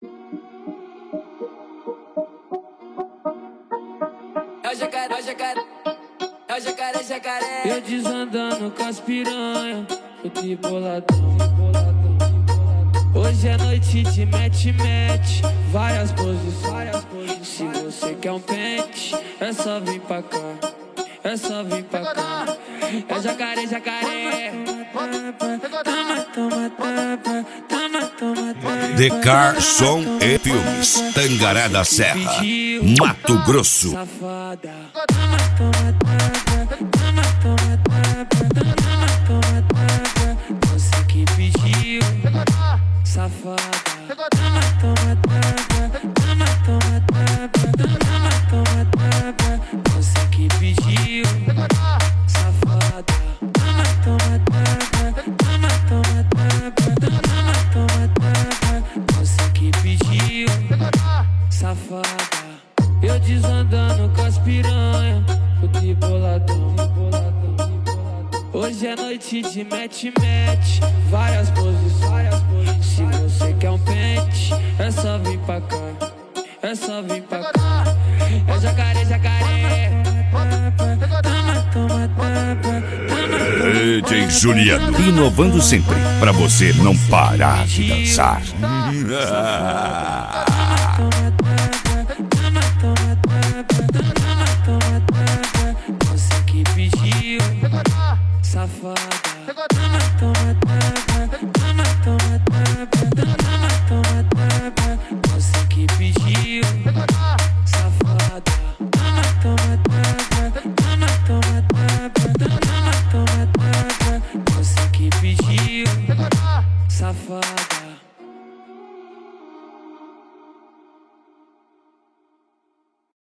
É o jacaré, é o jacaré, é o jacaré, jacaré. Eu desandando com as piranha, fui boladão. Hoje é noite de match, várias posições. Se você quer um pente, é só vir pra cá, é só vir pra cá. É jacaré, jacaré. Toma, toma, toma, toma, toma, toma. Decar Som e Filmes, Tangará da Serra, Mato Grosso. Safada. Toma, toma, toma, toma, toma, toma, toma, toma. Você que pediu, safada. Toma, toma, toma, toma, toma, toma, toma, toma. Você que pediu, safada. Toma, toma, toma, toma, toma, toma, toma, toma. Você que pediu, safada. Eu desandando com as piranha, fui boladão. Hoje é noite de match, várias posições. Se você quer um pente, é só vir pra cá, é só vir pra cá. É jacaré, jacaré. Toma, toma, toma. DJ Juliano, inovando sempre, pra você não parar de dançar.